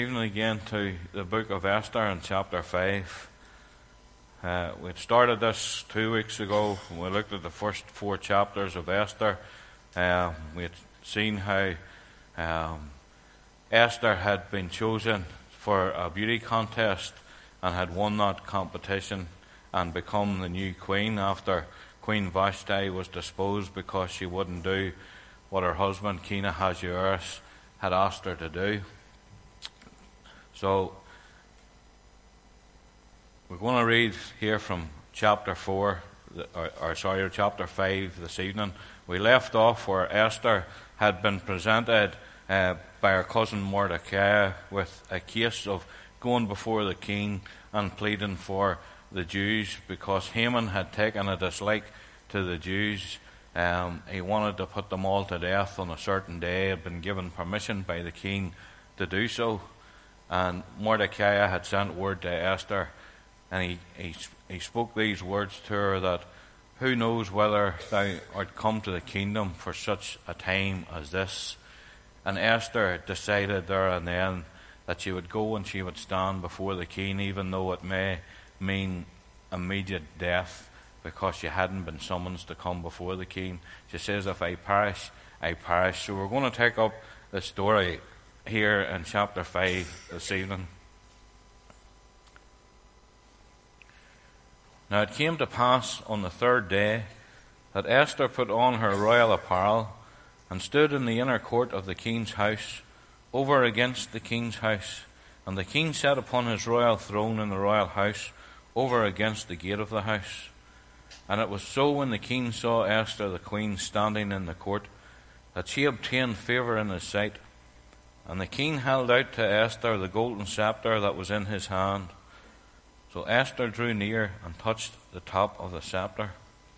Evening again to the book of Esther in chapter 5. We started this 2 weeks ago when we looked at the first 4 chapters of Esther. We had seen how Esther had been chosen for a beauty contest and had won that competition and become the new queen after Queen Vashti was disposed because she wouldn't do what her husband King Ahasuerus had asked her to do. So, we're going to read here from chapter 5 this evening. We left off where Esther had been presented by her cousin Mordecai with a case of going before the king and pleading for the Jews because Haman had taken a dislike to the Jews. He wanted to put them all to death on a certain day, had been given permission by the king to do so. And Mordecai had sent word to Esther, and he spoke these words to her that, "Who knows whether thou art come to the kingdom for such a time as this?" And Esther decided there and then that she would go and she would stand before the king, even though it may mean immediate death, because she hadn't been summoned to come before the king. She says, "If I perish, I perish." So we're going to take up the story here in chapter 5 this evening. Now it came to pass on the 3rd day that Esther put on her royal apparel and stood in the inner court of the king's house, over against the king's house. And the king sat upon his royal throne in the royal house, over against the gate of the house. And it was so, when the king saw Esther the queen standing in the court, that she obtained favour in his sight. And the king held out to Esther the golden scepter that was in his hand. So Esther drew near and touched the top of the scepter.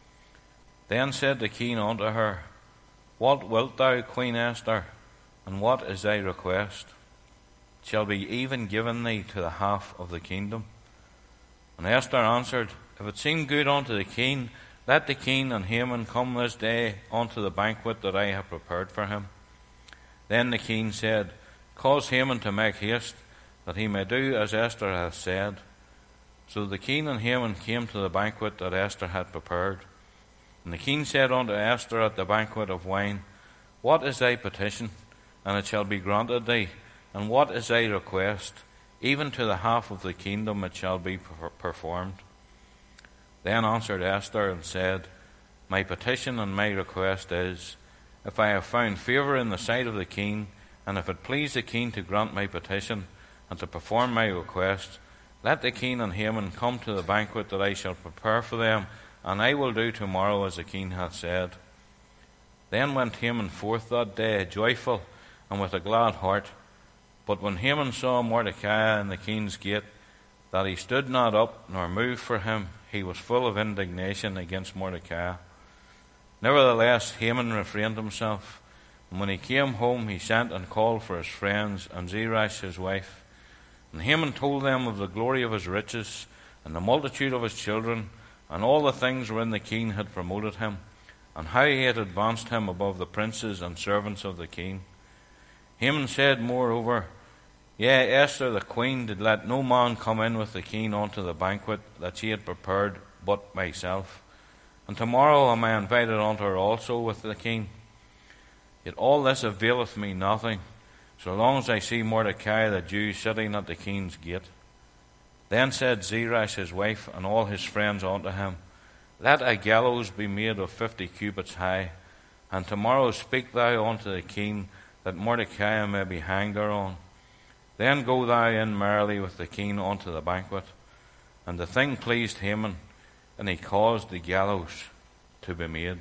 Then said the king unto her, "What wilt thou, Queen Esther, and what is thy request? It shall be even given thee to the half of the kingdom." And Esther answered, "If it seem good unto the king, let the king and Haman come this day unto the banquet that I have prepared for him." Then the king said, "Cause Haman to make haste, that he may do as Esther hath said." So the king and Haman came to the banquet that Esther had prepared. And the king said unto Esther at the banquet of wine, "What is thy petition? And it shall be granted thee. And what is thy request? Even to the half of the kingdom it shall be performed." Then answered Esther and said, "My petition and my request is, if I have found favour in the sight of the king, and if it please the king to grant my petition and to perform my request, let the king and Haman come to the banquet that I shall prepare for them, and I will do tomorrow as the king hath said." Then went Haman forth that day joyful and with a glad heart. But when Haman saw Mordecai in the king's gate, that he stood not up nor moved for him, he was full of indignation against Mordecai. Nevertheless, Haman refrained himself, and when he came home, he sent and called for his friends and Zeresh his wife. And Haman told them of the glory of his riches, and the multitude of his children, and all the things wherein the king had promoted him, and how he had advanced him above the princes and servants of the king. Haman said moreover, "Yea, Esther the queen did let no man come in with the king unto the banquet that she had prepared but myself. And tomorrow am I invited unto her also with the king. Yet all this availeth me nothing, so long as I see Mordecai the Jew sitting at the king's gate." Then said Zeresh his wife and all his friends unto him, "Let a gallows be made of 50 cubits high, and tomorrow speak thou unto the king, that Mordecai may be hanged thereon. Then go thou in merrily with the king unto the banquet." And the thing pleased Haman, and he caused the gallows to be made.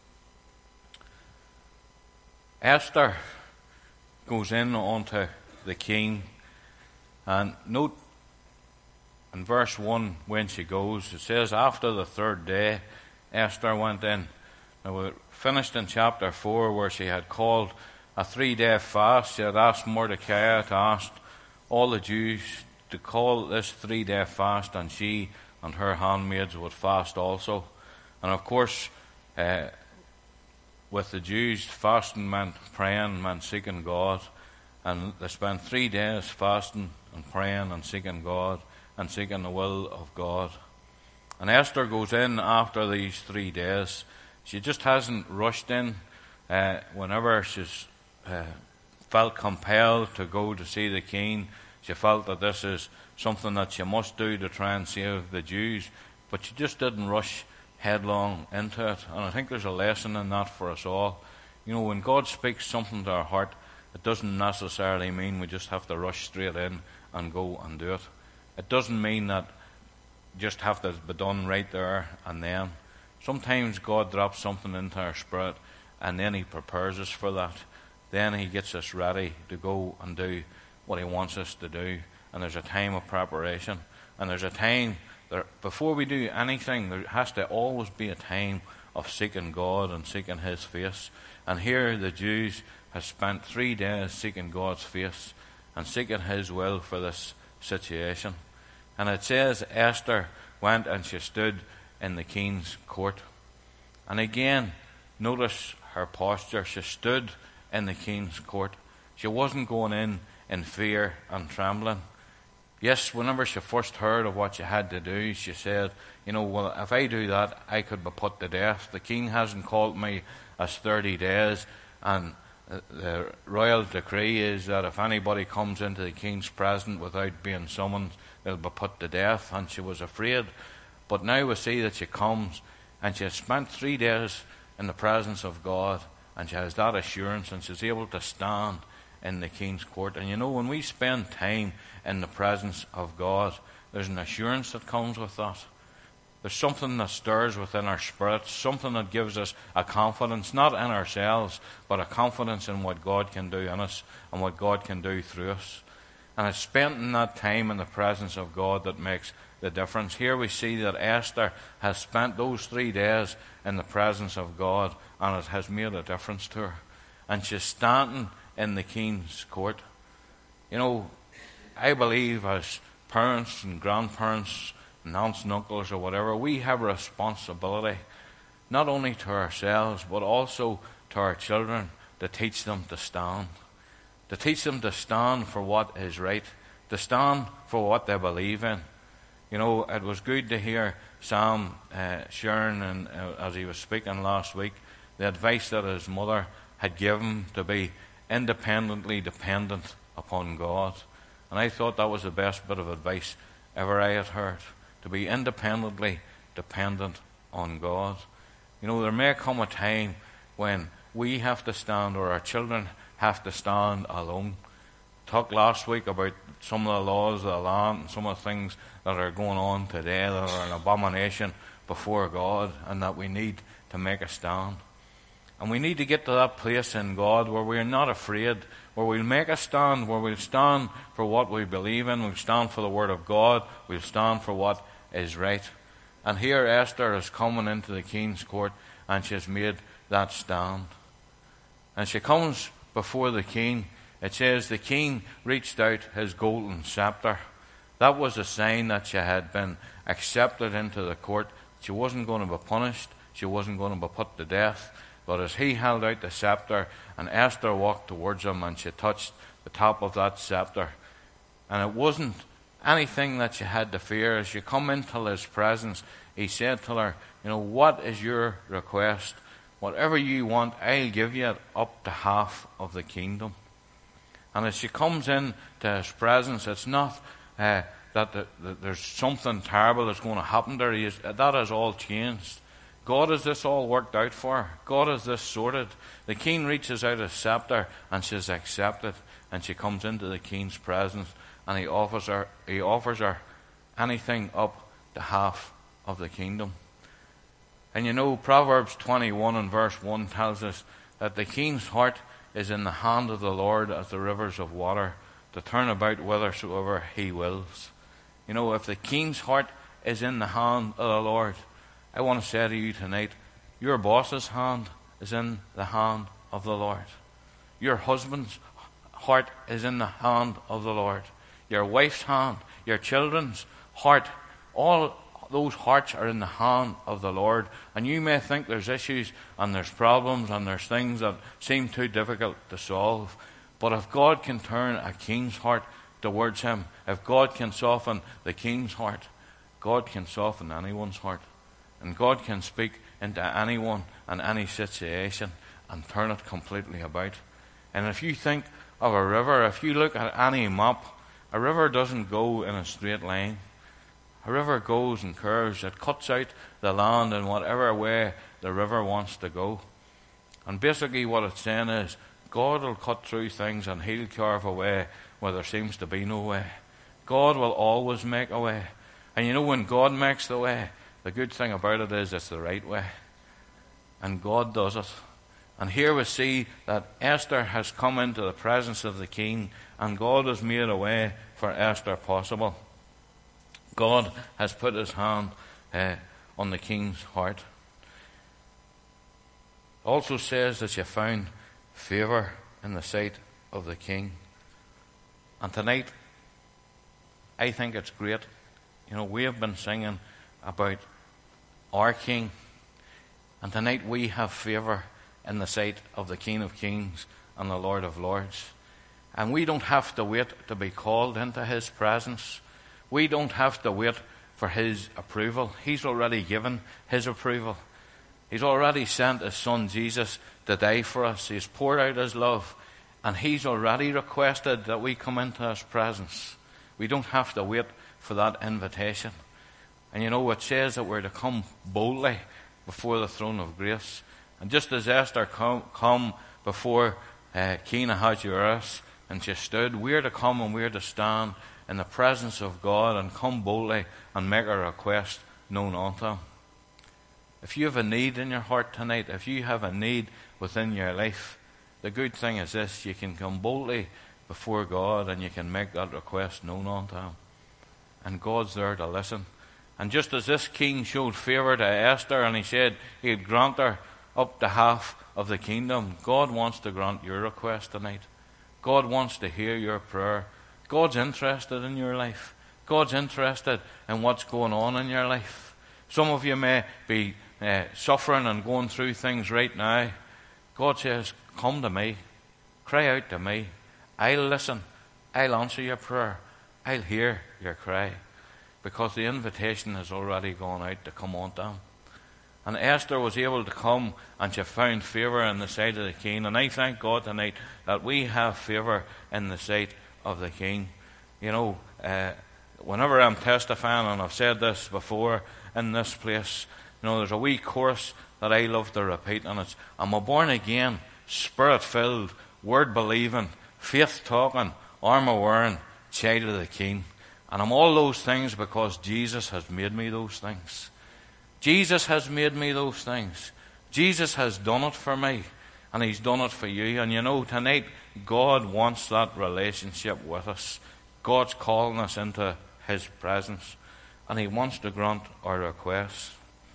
Esther goes in unto the king, and note in verse 1 when she goes, it says, after the 3rd day, Esther went in. Now we finished in chapter 4 where she had called a 3-day fast. She had asked Mordecai to ask all the Jews to call this 3-day fast, and she and her handmaids would fast also. And of course, with the Jews, fasting meant praying, meant seeking God. And they spent 3 days fasting and praying and seeking God and seeking the will of God. And Esther goes in after these 3 days. She just hasn't rushed in. Whenever she's felt compelled to go to see the king, she felt that this is something that she must do to try and save the Jews. But she just didn't rush headlong into it. And I think there's a lesson in that for us all. You know, when God speaks something to our heart, it doesn't necessarily mean we just have to rush straight in and go and do it. It doesn't mean that you just have to be done right there and then. Sometimes God drops something into our spirit and then He prepares us for that. Then He gets us ready to go and do what He wants us to do. And there's a time of preparation. And there's a time, before we do anything, there has to always be a time of seeking God and seeking His face. And here the Jews have spent 3 days seeking God's face and seeking His will for this situation. And it says Esther went and she stood in the king's court. And again, notice her posture. She stood in the king's court. She wasn't going in fear and trembling. Yes, whenever she first heard of what she had to do, she said, you know, well, if I do that, I could be put to death. The king hasn't called me as 30 days, and the royal decree is that if anybody comes into the king's presence without being summoned, they'll be put to death, and she was afraid. But now we see that she comes, and she has spent 3 days in the presence of God, and she has that assurance, and she's able to stand in the king's court. And you know, when we spend time in the presence of God, there's an assurance that comes with that. There's something that stirs within our spirits, something that gives us a confidence, not in ourselves, but a confidence in what God can do in us and what God can do through us. And it's spent in that time in the presence of God that makes the difference. Here we see that Esther has spent those 3 days in the presence of God, and it has made a difference to her. And she's standing in the king's court. You know, I believe as parents and grandparents and aunts and uncles or whatever, we have a responsibility not only to ourselves but also to our children to teach them to stand. To teach them to stand for what is right, to stand for what they believe in. You know, it was good to hear Sam sharing, and as he was speaking last week, the advice that his mother had given to be independently dependent upon God. And I thought that was the best bit of advice ever I had heard, to be independently dependent on God. You know, there may come a time when we have to stand, or our children have to stand alone. Talked last week about some of the laws of the land and some of the things that are going on today that are an abomination before God, and that we need to make a stand. And we need to get to that place in God where we're not afraid, where we'll make a stand, where we'll stand for what we believe in, we'll stand for the Word of God, we'll stand for what is right. And here Esther is coming into the king's court, and she has made that stand. And she comes before the king. It says the king reached out his golden scepter. That was a sign that she had been accepted into the court. She wasn't going to be punished, she wasn't going to be put to death. But as he held out the scepter, and Esther walked towards him, and she touched the top of that scepter. And it wasn't anything that she had to fear. As she come into his presence, he said to her, you know, what is your request? Whatever you want, I'll give you it up to half of the kingdom. And as she comes in to his presence, it's not that there's something terrible that's going to happen to her. That has all changed. God has this all worked out for her. God has this sorted. The king reaches out his scepter, and she's accepted, and she comes into the king's presence, and he offers her anything up to half of the kingdom. And you know, Proverbs 21 and verse 1 tells us that the king's heart is in the hand of the Lord as the rivers of water, to turn about whithersoever he wills. You know, if the king's heart is in the hand of the Lord, I want to say to you tonight, your boss's hand is in the hand of the Lord. Your husband's heart is in the hand of the Lord. Your wife's hand, your children's heart, all those hearts are in the hand of the Lord. And you may think there's issues and there's problems and there's things that seem too difficult to solve. But if God can turn a king's heart towards him, if God can soften the king's heart, God can soften anyone's heart. And God can speak into anyone and any situation and turn it completely about. And if you think of a river, if you look at any map, a river doesn't go in a straight line. A river goes in curves. It cuts out the land in whatever way the river wants to go. And basically what it's saying is, God will cut through things and he'll carve a way where there seems to be no way. God will always make a way. And you know, when God makes the way, the good thing about it is it's the right way. And God does it. And here we see that Esther has come into the presence of the king, and God has made a way for Esther possible. God has put his hand on the king's heart. Also says that she found favour in the sight of the king. And tonight, I think it's great. You know, we have been singing about our king, and tonight we have favour in the sight of the King of Kings and the Lord of Lords. And we don't have to wait to be called into his presence. We don't have to wait for his approval. He's already given his approval. He's already sent his son Jesus to die for us. He's poured out his love, and he's already requested that we come into his presence. We don't have to wait for that invitation. And you know, it says that we're to come boldly before the throne of grace. And just as Esther come before King Ahasuerus, and she stood, we're to come and we're to stand in the presence of God and come boldly and make our request known unto him. If you have a need in your heart tonight, if you have a need within your life, the good thing is this: you can come boldly before God and you can make that request known unto him. And God's there to listen. And just as this king showed favour to Esther and he said he'd grant her up to half of the kingdom, God wants to grant your request tonight. God wants to hear your prayer. God's interested in your life. God's interested in what's going on in your life. Some of you may be suffering and going through things right now. God says, come to me. Cry out to me. I'll listen. I'll answer your prayer. I'll hear your cry. Because the invitation has already gone out to come unto him. And Esther was able to come, and she found favour in the sight of the king. And I thank God tonight that we have favour in the sight of the king. You know, whenever I'm testifying, and I've said this before in this place, you know, there's a wee chorus that I love to repeat, and it's, I'm a born-again, spirit-filled, word-believing, faith-talking, armour-wearing child of the king. And I'm all those things because Jesus has made me those things. Jesus has made me those things. Jesus has done it for me, and he's done it for you. And you know, tonight, God wants that relationship with us. God's calling us into his presence, and he wants to grant our requests.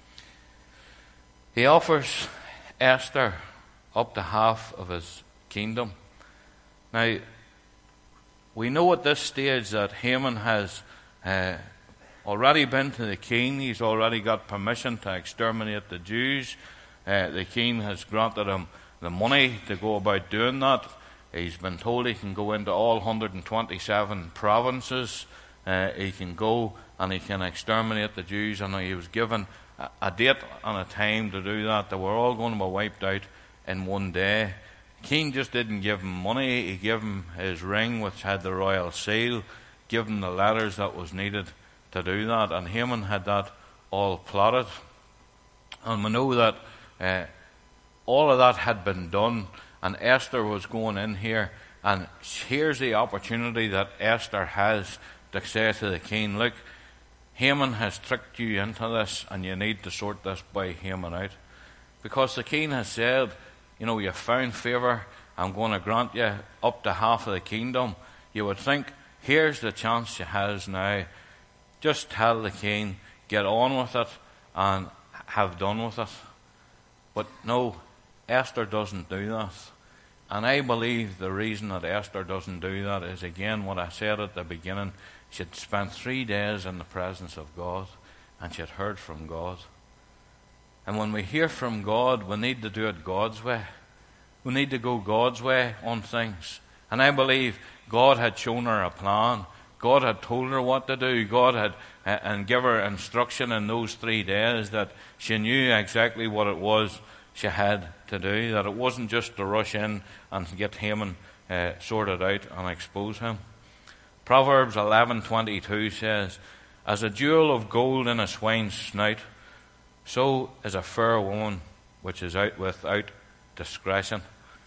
He offers Esther up to half of his kingdom. Now, we know at this stage that Haman has already been to the king. He's already got permission to exterminate the Jews. The king has granted him the money to go about doing that. He's been told he can go into all 127 provinces. He can go and he can exterminate the Jews, and he was given a date and a time to do that. They were all going to be wiped out in one day. The king just didn't give him money. He gave him his ring, which had the royal seal, gave him the letters that was needed to do that. And Haman had that all plotted. And we know that all of that had been done, and Esther was going in here. And here's the opportunity that Esther has to say to the king, look, Haman has tricked you into this, and you need to sort this by Haman out. Because the king has said, you know, you've found favour, I'm going to grant you up to half of the kingdom. You would think, here's the chance she has now. Just tell the king, get on with it, and have done with it. But no, Esther doesn't do that. And I believe the reason that Esther doesn't do that is, again, what I said at the beginning. She'd spent 3 days in the presence of God, and she'd heard from God. And when we hear from God, we need to do it God's way. We need to go God's way on things. And I believe God had shown her a plan. God had told her what to do. God had and give her instruction in those 3 days that she knew exactly what it was she had to do, that it wasn't just to rush in and get Haman sorted out and expose him. Proverbs 11:22 says, "As a jewel of gold in a swine's snout, so is a fair woman which is out without discretion."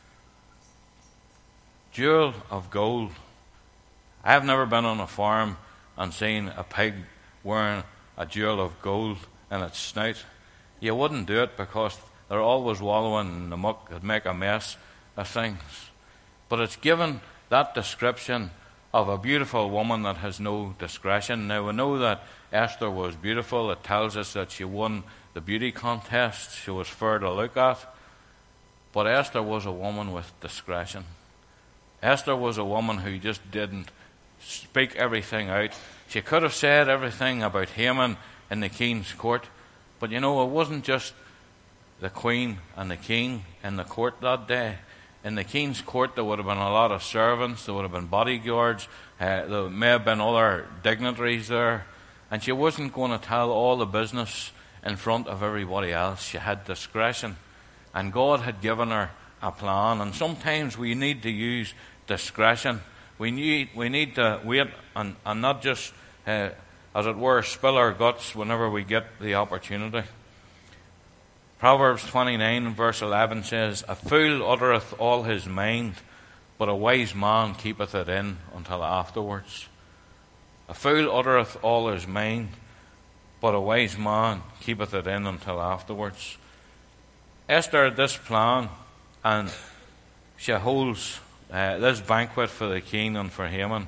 Jewel of gold. I have never been on a farm and seen a pig wearing a jewel of gold in its snout. You wouldn't do it because they're always wallowing in the muck that make a mess of things. But it's given that description of a beautiful woman that has no discretion. Now we know that Esther was beautiful. It tells us that she won the beauty contest. She was fair to look at. But Esther was a woman with discretion. Esther was a woman who just didn't speak everything out. She could have said everything about Haman in the king's court, but it wasn't just the queen and the king in the court that day. In the king's court there would have been a lot of servants, there would have been bodyguards, there may have been other dignitaries there, and she wasn't going to tell all the business in front of everybody else. She had discretion, and God had given her a plan, and sometimes we need to use discretion. We need to wait and not just, as it were, spill our guts whenever we get the opportunity. Proverbs 29 verse 11 says, "A fool uttereth all his mind, but a wise man keepeth it in until afterwards." A fool uttereth all his mind, but a wise man keepeth it in until afterwards. Esther had this plan, and she holds this banquet for the king and for Haman.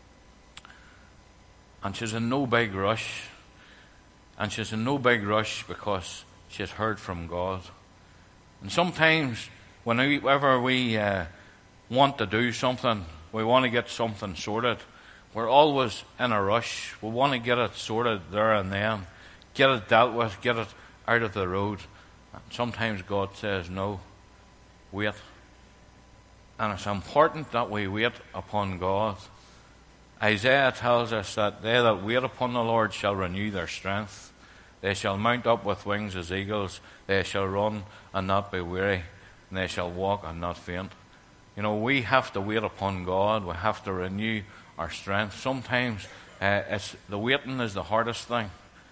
And she's in no big rush. And she's in no big rush because she's heard from God. And sometimes, whenever we want to do something, we want to get something sorted, we're always in a rush. We want to get it sorted there and then, get it dealt with, get it out of the road. And sometimes God says, no, wait. And it's important that we wait upon God. Isaiah tells us that they that wait upon the Lord shall renew their strength. They shall mount up with wings as eagles. They shall run and not be weary. And they shall walk and not faint. We have to wait upon God. We have to renew our strength. Sometimes the waiting is the hardest thing.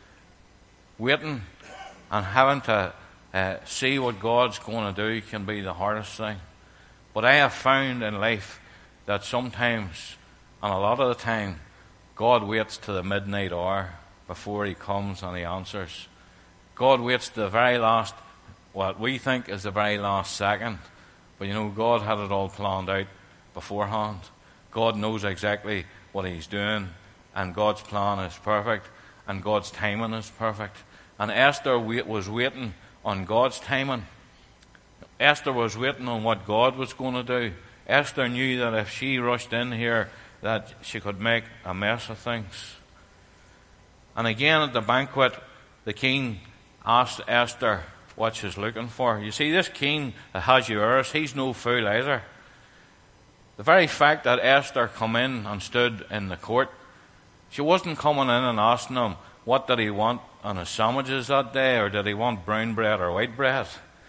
Waiting and having to see what God's going to do can be the hardest thing. But I have found in life that sometimes, and a lot of the time, God waits to the midnight hour before he comes and he answers. God waits to the very last, what we think is the very last second. But God had it all planned out beforehand. God knows exactly what he's doing, and God's plan is perfect, and God's timing is perfect. And Esther was waiting on God's timing. Esther was waiting on what God was going to do. Esther knew that if she rushed in here, that she could make a mess of things. And again at the banquet, the king asked Esther what she's looking for. You see, this king Ahasuerus, he's no fool either. The very fact that Esther come in and stood in the court, she wasn't coming in and asking him what did he want on his sandwiches that day, or did he want brown bread or white bread.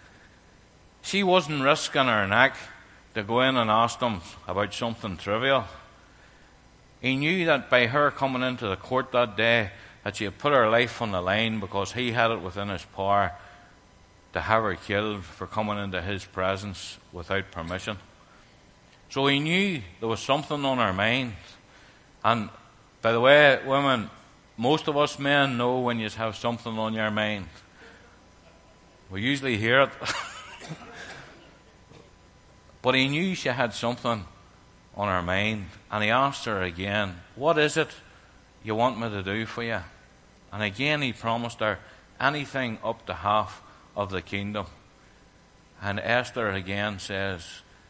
She wasn't risking her neck to go in and ask him about something trivial. He knew that by her coming into the court that day, that she had put her life on the line because he had it within his power to have her killed for coming into his presence without permission. So he knew there was something on her mind. And by the way, women, most of us men know when you have something on your mind. We usually hear it. But he knew she had something on her mind, and he asked her again, what is it you want me to do for you? And again he promised her anything up to half of the kingdom. And Esther again says,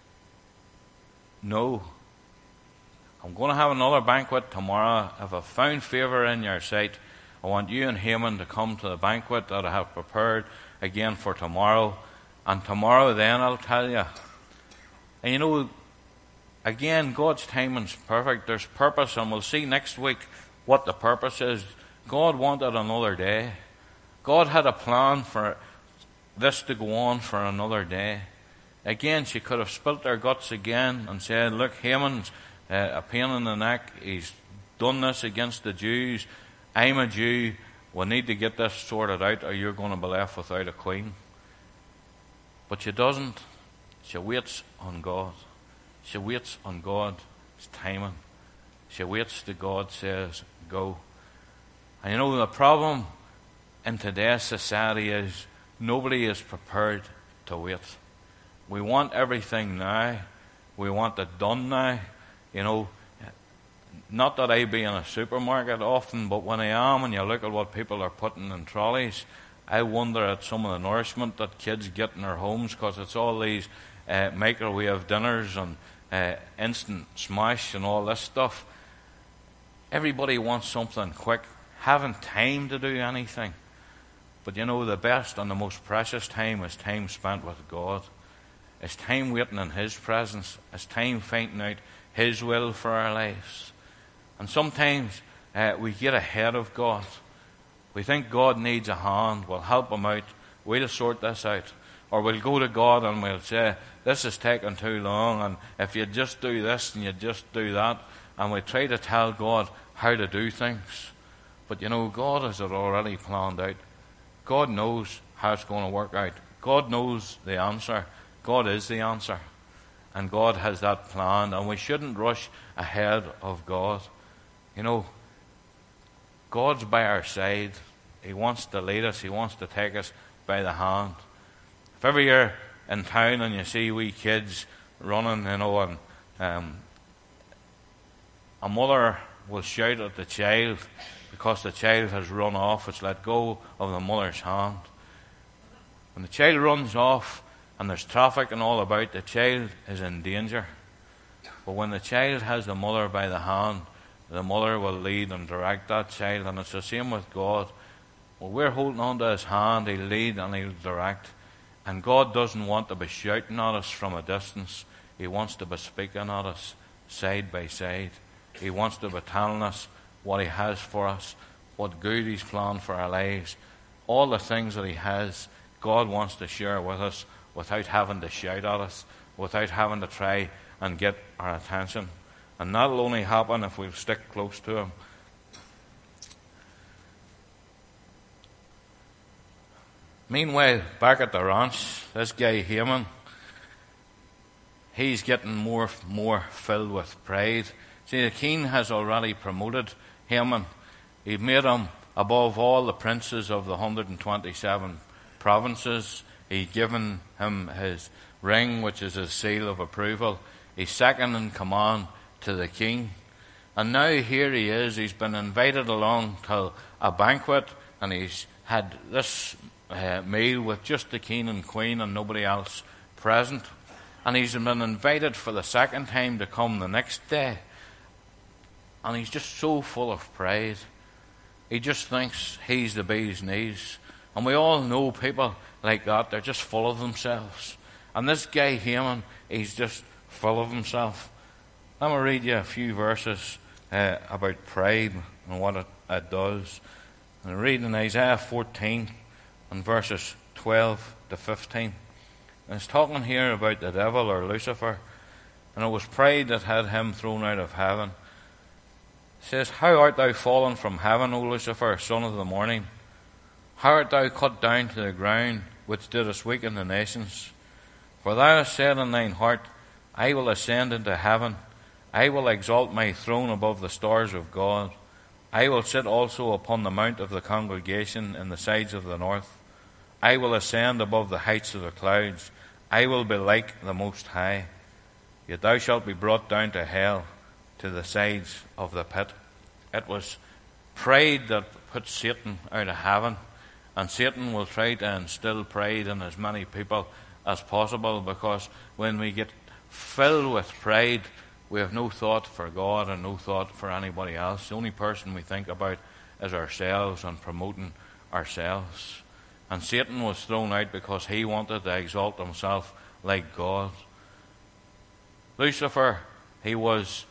no, I'm going to have another banquet tomorrow. If I've found favour in your sight, I want you and Haman to come to the banquet that I have prepared again for tomorrow. And tomorrow then I'll tell you. And again, God's timing's perfect. There's purpose, and we'll see next week what the purpose is. God wanted another day. God had a plan for this to go on for another day. Again, she could have spilt her guts again and said, look, Haman's a pain in the neck. He's done this against the Jews. I'm a Jew. We need to get this sorted out, or you're going to be left without a queen. But she doesn't. She waits on God. She waits on God's timing. She waits till God says, go. And you know, the problem in today's society is nobody is prepared to wait. We want everything now. We want it done now. You know, not that I be in a supermarket often, but when I am and you look at what people are putting in trolleys, I wonder at some of the nourishment that kids get in their homes, because it's all these microwave dinners and instant smash and all this stuff. Everybody wants something quick, haven't time to do anything. But you know, the best and the most precious time is time spent with God. It's time waiting in His presence. It's time finding out His will for our lives. And sometimes we get ahead of God. We think God needs a hand. We'll help Him out. We'll sort this out. Or we'll go to God and we'll say, this is taking too long, and if you just do this and you just do that. And we try to tell God how to do things. But you know, God has it already planned out. God knows how it's going to work out. God knows the answer. God is the answer. And God has that plan. And we shouldn't rush ahead of God. You know, God's by our side. He wants to lead us. He wants to take us by the hand. If ever you're in town and you see wee kids running, you know, and a mother will shout at the child because the child has run off. It's let go of the mother's hand. When the child runs off and there's traffic and all about, the child is in danger. But when the child has the mother by the hand, the mother will lead and direct that child. And it's the same with God. When we're holding on to His hand, He'll lead and He'll direct. And God doesn't want to be shouting at us from a distance. He wants to be speaking at us side by side. He wants to be telling us what He has for us, what good He's planned for our lives. All the things that He has, God wants to share with us without having to shout at us, without having to try and get our attention. And that'll only happen if we stick close to Him. Meanwhile, back at the ranch, this guy Haman, he's getting more filled with pride. See, the king has already promoted Haman. He made him above all the princes of the 127 provinces. He'd given him his ring, which is his seal of approval. He's second in command to the king. And now here he is. He's been invited along to a banquet, and he's had this meal with just the king and queen and nobody else present. And he's been invited for the second time to come the next day. And he's just so full of pride. He just thinks he's the bee's knees. And we all know people like that. They're just full of themselves. And this guy Haman, he's just full of himself. Let me read you a few verses about pride and what it does. I'm reading in Isaiah 14 and verses 12 to 15. And it's talking here about the devil, or Lucifer. And it was pride that had him thrown out of heaven. It says, how art thou fallen from heaven, O Lucifer, son of the morning? How art thou cut down to the ground, which didst weaken the nations? For thou hast said in thine heart, I will ascend into heaven. I will exalt my throne above the stars of God. I will sit also upon the mount of the congregation in the sides of the north. I will ascend above the heights of the clouds. I will be like the Most High. Yet thou shalt be brought down to hell, to the sides of the pit. It was pride that put Satan out of heaven. And Satan will try to instill pride in as many people as possible, because when we get filled with pride, we have no thought for God and no thought for anybody else. The only person we think about is ourselves and promoting ourselves. And Satan was thrown out because he wanted to exalt himself like God. Lucifer He was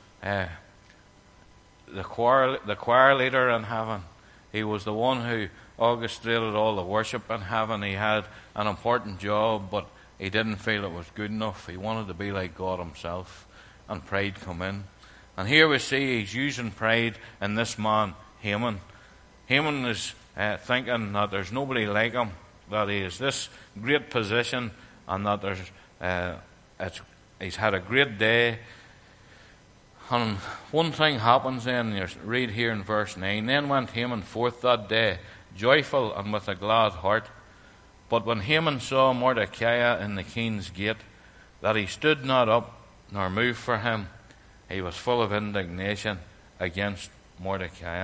the choir leader in heaven. He was the one who orchestrated all the worship in heaven. He had an important job, but he didn't feel it was good enough. He wanted to be like God himself, and pride come in. And here we see he's using pride in this man, Haman. Haman is thinking that there's nobody like him, that he has this great position, and that he's had a great day. And one thing happens then, you read here in verse 9, then went Haman forth that day, joyful and with a glad heart. But when Haman saw Mordecai in the king's gate, that he stood not up nor moved for him, he was full of indignation against Mordecai.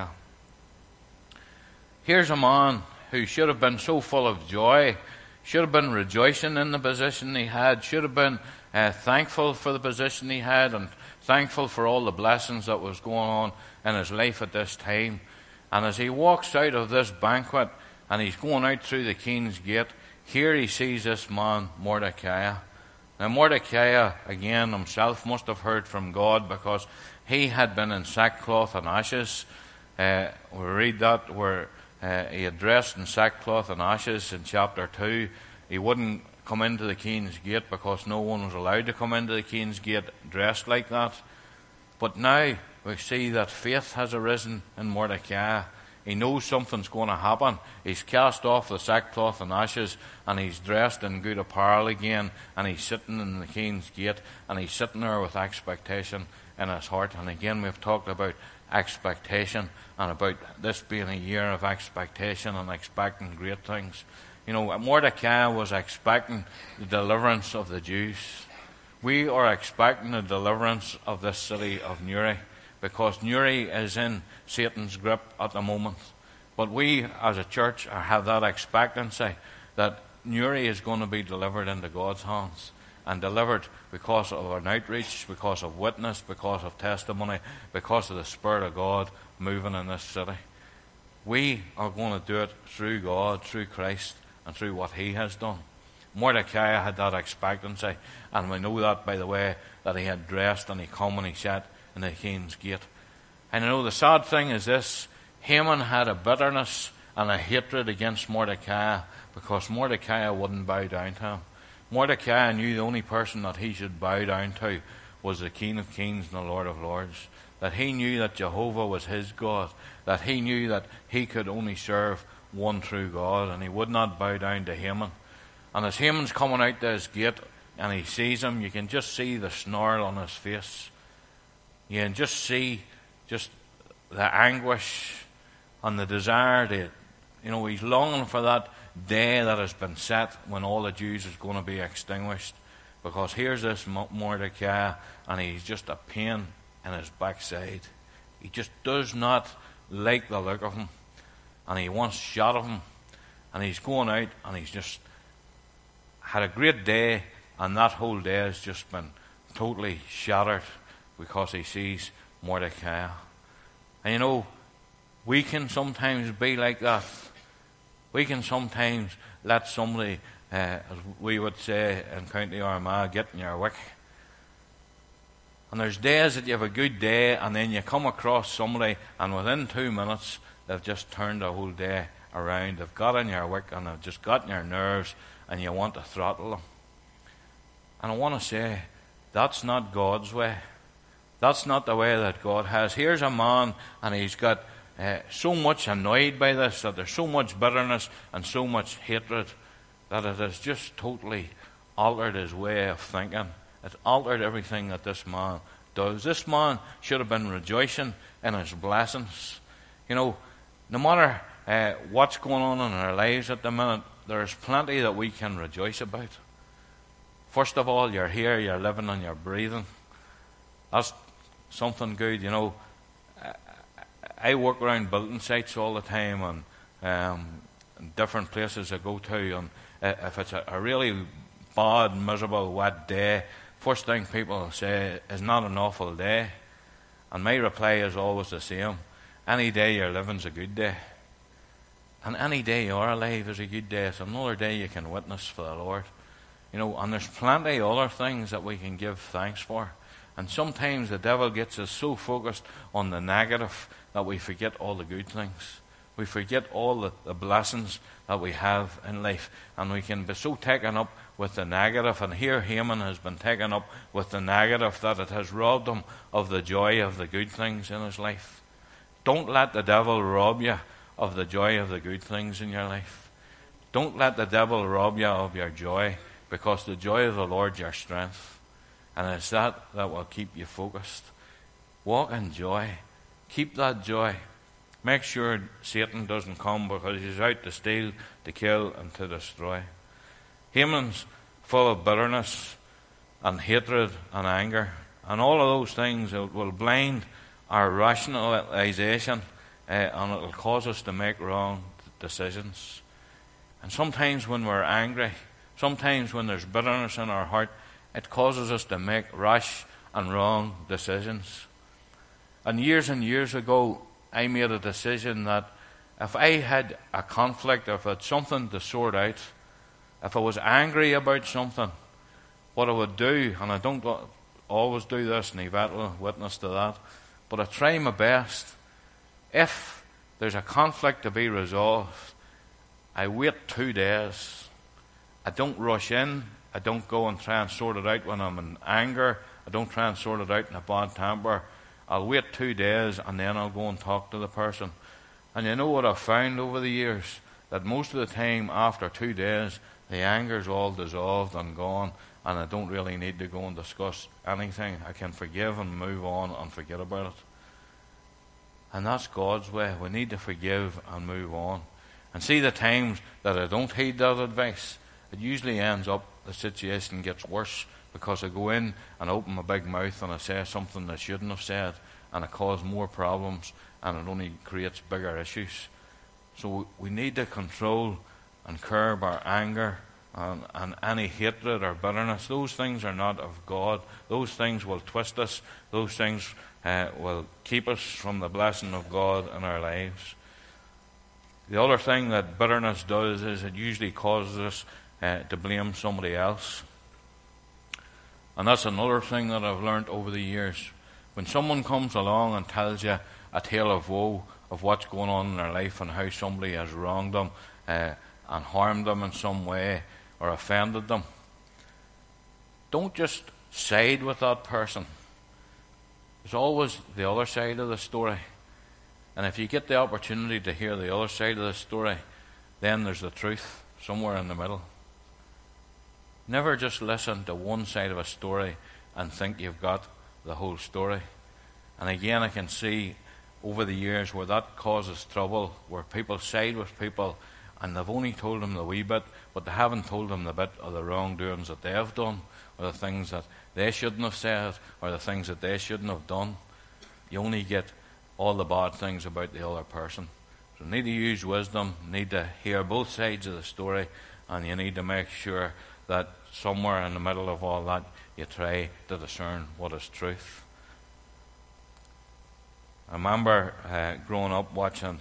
Here's a man who should have been so full of joy, should have been rejoicing in the position he had, should have been thankful for the position he had, and thankful for all the blessings that was going on in his life at this time. And as he walks out of this banquet and he's going out through the king's gate, here he sees this man Mordecai. Now Mordecai, again, himself must have heard from God, because he had been in sackcloth and ashes. We read that where he had dressed in sackcloth and ashes in chapter 2. He wouldn't come into the king's gate because no one was allowed to come into the king's gate dressed like that. But now we see that faith has arisen in Mordecai. He knows something's going to happen. He's cast off the sackcloth and ashes, and he's dressed in good apparel again, and he's sitting in the king's gate, and he's sitting there with expectation in his heart. And again, we've talked about expectation, and about this being a year of expectation and expecting great things. You know, Mordecai was expecting the deliverance of the Jews. We are expecting the deliverance of this city of Newry, because Newry is in Satan's grip at the moment. But we as a church have that expectancy that Newry is going to be delivered into God's hands, and delivered because of an outreach, because of witness, because of testimony, because of the Spirit of God moving in this city. We are going to do it through God, through Christ, and through what he has done. Mordecai had that expectancy, and we know that by the way that he had dressed and he come and he sat in the king's gate. And you know, the sad thing is this: Haman had a bitterness and a hatred against Mordecai, because Mordecai wouldn't bow down to him. Mordecai knew the only person that he should bow down to was the King of Kings and the Lord of Lords. That he knew that Jehovah was his God. That he knew that he could only serve one true God, and he would not bow down to Haman. And as Haman's coming out to his gate and he sees him, you can just see the snarl on his face. You can just see just the anguish and the desire to, you know, he's longing for that day that has been set when all the Jews is going to be extinguished. Because here's this Mordecai, and he's just a pain in his backside. He just does not like the look of him, and he wants shot of him, and he's going out and he's just had a great day, and that whole day has just been totally shattered because he sees Mordecai. And you know, we can sometimes be like that. We can sometimes let somebody, as we would say in County Armagh, get in your wick. And there's days that you have a good day, and then you come across somebody, and within 2 minutes they've just turned the whole day around. They've got in your wick, and they've just got in your nerves, and you want to throttle them. And I want to say, that's not God's way. That's not the way that God has. Here's a man, and he's got so much annoyed by this, that there's so much bitterness and so much hatred, that it has just totally altered his way of thinking. It altered everything that this man does. This man should have been rejoicing in his blessings. You know, no matter what's going on in our lives at the minute, there's plenty that we can rejoice about. First of all, you're here, you're living and you're breathing. That's something good. You know, I work around building sites all the time, and different places I go to, and if it's a really bad, miserable, wet day, first thing people say is not an awful day. And my reply is always the same: any day you're living's a good day. And any day you are alive is a good day. It's another day you can witness for the Lord. You know, and there's plenty of other things that we can give thanks for. And sometimes the devil gets us so focused on the negative that we forget all the good things. We forget all the blessings that we have in life. And we can be so taken up with the negative. And here Haman has been taken up with the negative that it has robbed him of the joy of the good things in his life. Don't let the devil rob you of the joy of the good things in your life. Don't let the devil rob you of your joy, because the joy of the Lord is your strength. And it's that will keep you focused. Walk in joy. Keep that joy. Make sure Satan doesn't come, because he's out to steal, to kill, and to destroy. Haman's full of bitterness and hatred and anger. And all of those things will blind our rationalization, and it will cause us to make wrong decisions. And sometimes when we're angry, sometimes when there's bitterness in our heart, it causes us to make rash and wrong decisions. And years ago, I made a decision that if I had a conflict, if I had something to sort out, if I was angry about something, what I would do, and I don't always do this, and Yvette will witness to that, but I try my best. If there's a conflict to be resolved, I wait 2 days. I don't rush in. I don't go and try and sort it out when I'm in anger. I don't try and sort it out in a bad temper. I'll wait 2 days, and then I'll go and talk to the person. And you know what I've found over the years? That most of the time, after 2 days, the anger's all dissolved and gone, and I don't really need to go and discuss anything. I can forgive and move on and forget about it. And that's God's way. We need to forgive and move on. And see, the times that I don't heed that advice, it usually ends up, the situation gets worse, because I go in and open my big mouth and I say something I shouldn't have said, and it causes more problems, and it only creates bigger issues. So we need to control and curb our anger and any hatred or bitterness. Those things are not of God. Those things will twist us. Those things will keep us from the blessing of God in our lives. The other thing that bitterness does is it usually causes us to blame somebody else. And that's another thing that I've learned over the years. When someone comes along and tells you a tale of woe of what's going on in their life and how somebody has wronged them and harmed them in some way or offended them, don't just side with that person. There's always the other side of the story. And if you get the opportunity to hear the other side of the story, then there's the truth somewhere in the middle. Never just listen to one side of a story and think you've got the whole story. And again, I can see over the years where that causes trouble, where people side with people and they've only told them the wee bit, but they haven't told them the bit of the wrongdoings that they've done, or the things that they shouldn't have said, or the things that they shouldn't have done. You only get all the bad things about the other person. So you need to use wisdom, need to hear both sides of the story, and you need to make sure that somewhere in the middle of all that, you try to discern what is truth. I remember growing up watching,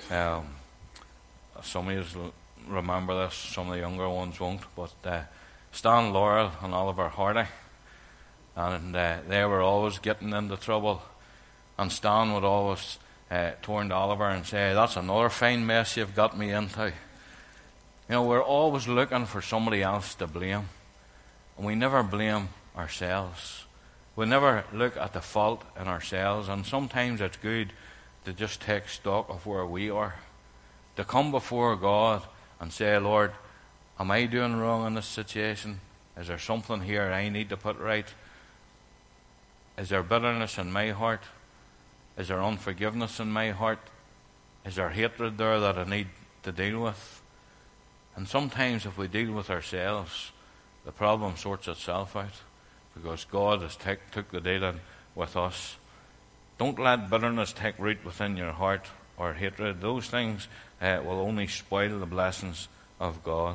some of you remember this, some of the younger ones won't, but Stan Laurel and Oliver Hardy, and they were always getting into trouble, and Stan would always turn to Oliver and say, "That's another fine mess you've got me into." You know, we're always looking for somebody else to blame, and we never blame ourselves. We never look at the fault in ourselves, and sometimes it's good to just take stock of where we are, to come before God and say, "Lord, am I doing wrong in this situation? Is there something here I need to put right? Is there bitterness in my heart? Is there unforgiveness in my heart? Is there hatred there that I need to deal with?" And sometimes if we deal with ourselves, the problem sorts itself out, because God has took the dealing with us. Don't let bitterness take root within your heart, or hatred. Those things will only spoil the blessings of God.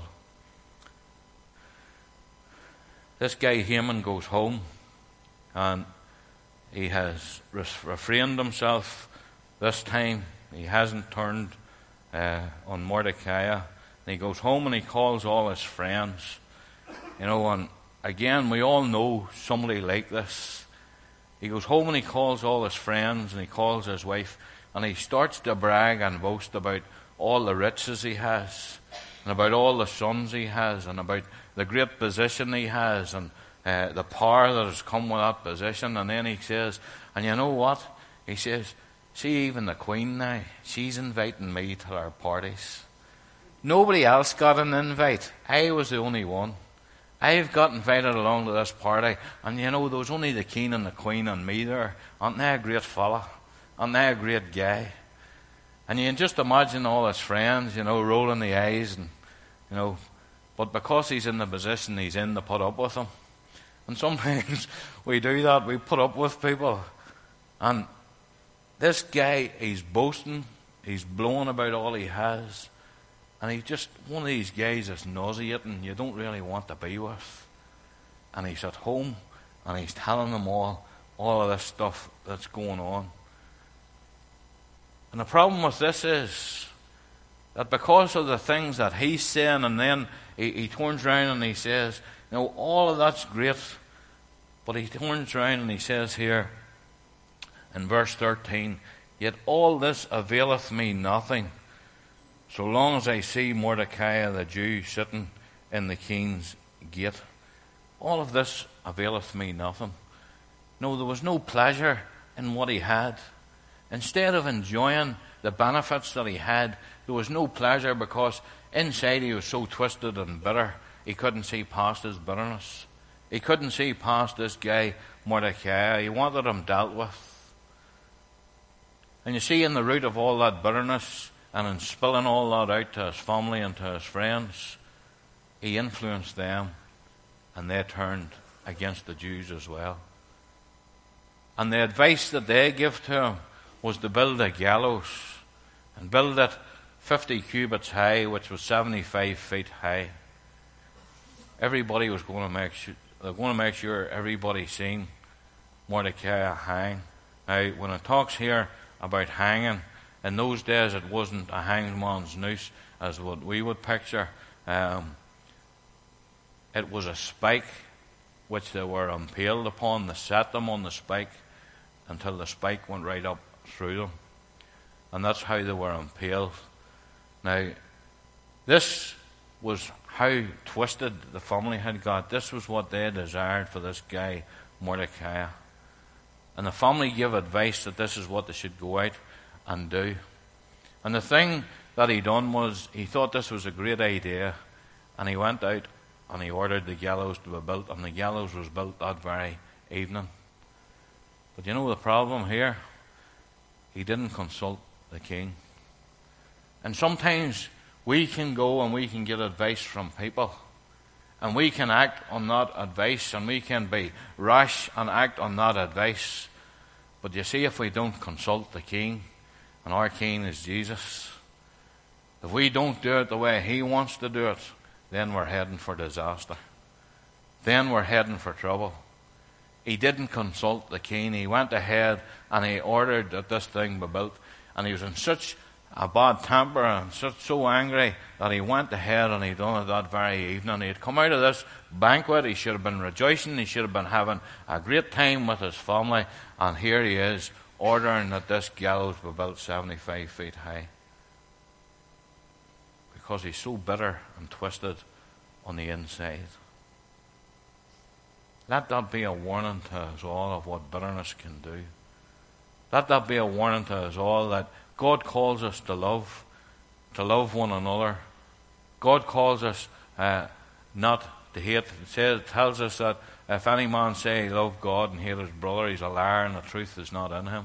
This guy Haman goes home, and he has refrained himself this time. He hasn't turned on Mordecai. And he goes home and he calls all his friends. You know, and again, we all know somebody like this. He goes home and he calls all his friends and he calls his wife, and he starts to brag and boast about all the riches he has, and about all the sons he has, and about the great position he has, and the power that has come with that position. And then he says, and you know what? He says, see, even the Queen now, she's inviting me to our parties. Nobody else got an invite. I was the only one. I've got invited along to this party, and you know, there was only the King and the Queen and me there. Aren't they a great fella? Aren't they a great guy? And you can just imagine all his friends, you know, rolling the eyes, and you know, but because he's in the position he's in, to put up with him. And sometimes we do that, we put up with people. And this guy, he's boasting, he's blowing about all he has. And he's just one of these guys that's nauseating, you don't really want to be with. And he's at home, and he's telling them all of this stuff that's going on. And the problem with this is that because of the things that he's saying, and then he turns around and he says, you know, all of that's great, but he turns around and he says here in verse 13, yet all this availeth me nothing, so long as I see Mordecai the Jew sitting in the king's gate. All of this availeth me nothing. No, there was no pleasure in what he had. Instead of enjoying the benefits that he had, there was no pleasure, because inside he was so twisted and bitter, he couldn't see past his bitterness. He couldn't see past this guy, Mordecai. He wanted him dealt with. And you see, in the root of all that bitterness, and in spilling all that out to his family and to his friends, he influenced them, and they turned against the Jews as well. And the advice that they give to him was to build a gallows, and build it 50 cubits high, which was 75 feet high. Everybody was going to make sure, they're going to make sure everybody seen Mordecai hang. Now, when it talks here about hanging, in those days it wasn't a hangman's noose as what we would picture. It was a spike which they were impaled upon. They set them on the spike until the spike went right up through them. And that's how they were impaled. Now, this was how twisted the family had got. This was what they desired for this guy, Mordecai. And the family gave advice that this is what they should go out and do. And the thing that he done was, he thought this was a great idea, and he went out and he ordered the gallows to be built, and the gallows was built that very evening. But you know the problem here? He didn't consult the king. And sometimes we can go and we can get advice from people, and we can act on that advice, and we can be rash and act on that advice. But you see, if we don't consult the king, and our king is Jesus, if we don't do it the way he wants to do it, then we're heading for disaster. Then we're heading for trouble. He didn't consult the king. He went ahead and he ordered that this thing be built. And he was in such a bad temper and so angry that he went ahead and he done it that very evening. He had come out of this banquet. He should have been rejoicing. He should have been having a great time with his family. And here he is, ordering that this gallows be built 75 feet high. Because he's so bitter and twisted on the inside. Let that be a warning to us all of what bitterness can do. Let that be a warning to us all that God calls us to love one another. God calls us not to hate. It tells us that if any man say he love God and hate his brother, he's a liar and the truth is not in him.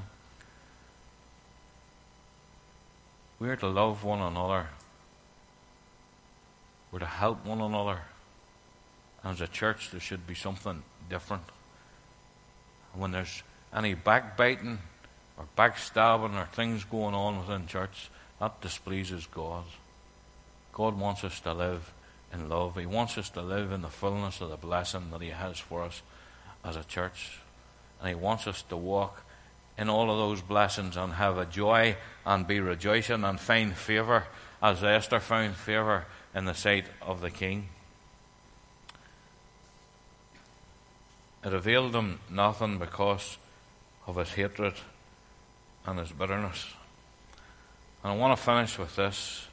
We're to love one another. We're to help one another. And as a church, there should be something different. And when there's any backbiting or backstabbing or things going on within church, that displeases God. God wants us to live in love. He wants us to live in the fullness of the blessing that he has for us as a church. And he wants us to walk in all of those blessings and have a joy and be rejoicing and find favour, as Esther found favour in the sight of the king. It availed him nothing because of his hatred and his bitterness. And I want to finish with this.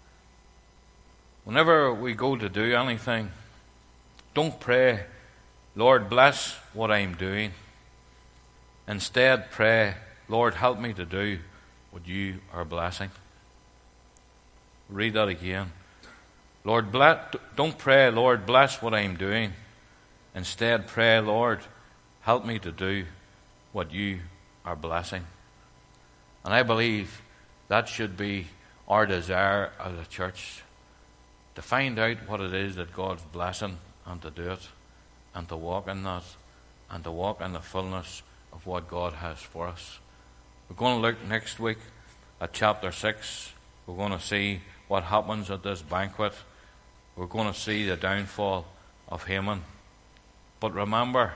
Whenever we go to do anything, don't pray, Lord, bless what I'm doing. Instead, pray, Lord, help me to do what you are blessing. Read that again. Lord, don't pray, Lord, bless what I'm doing. Instead, pray, Lord, help me to do what you are blessing. And I believe that should be our desire as a church, to find out what it is that God's blessing and to do it, and to walk in that, and to walk in the fullness of what God has for us. We're going to look next week at chapter 6. We're going to see what happens at this banquet. We're going to see the downfall of Haman. But remember,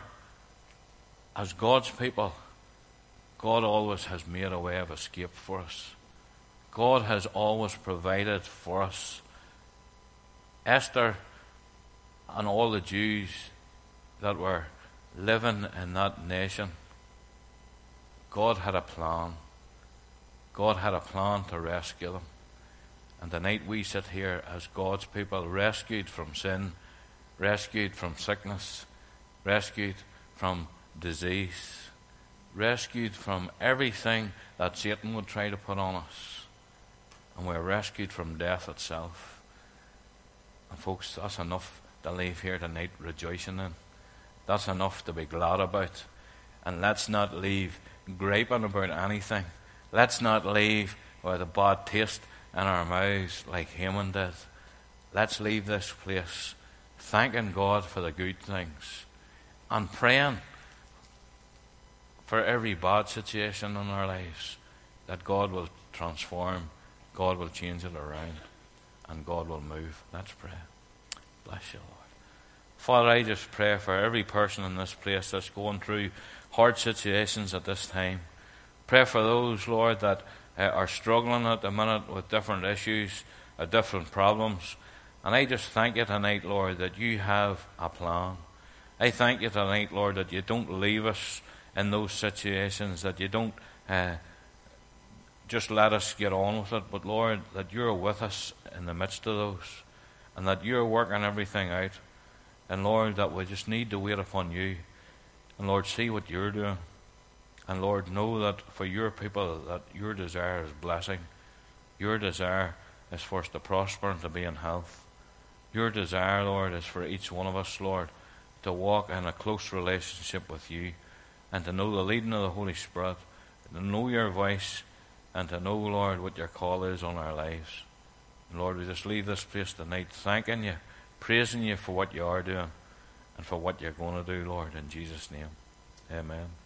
as God's people, God always has made a way of escape for us. God has always provided for us. Esther and all the Jews that were living in that nation, God had a plan. God had a plan to rescue them. And tonight we sit here as God's people, rescued from sin, rescued from sickness, rescued from disease, rescued from everything that Satan would try to put on us. And we're rescued from death itself. And folks, that's enough to leave here tonight rejoicing in. That's enough to be glad about. And let's not leave griping about anything. Let's not leave with a bad taste in our mouths like Haman did. Let's leave this place thanking God for the good things and praying for every bad situation in our lives that God will transform, God will change it around, and God will move. Let's pray. Bless you, Lord. Father, I just pray for every person in this place that's going through hard situations at this time. Pray for those, Lord, that are struggling at the minute with different issues, different problems. And I just thank you tonight, Lord, that you have a plan. I thank you tonight, Lord, that you don't leave us in those situations, that you don't just let us get on with it, but Lord, that you're with us in the midst of those, and that you're working everything out. And Lord, that we just need to wait upon you. And Lord, see what you're doing. And Lord, know that for your people, that your desire is blessing. Your desire is for us to prosper and to be in health. Your desire, Lord, is for each one of us, Lord, to walk in a close relationship with you, and to know the leading of the Holy Spirit, to know your voice, and to know, Lord, what your call is on our lives. And Lord, we just leave this place tonight thanking you, praising you for what you are doing, and for what you're going to do, Lord, in Jesus' name. Amen.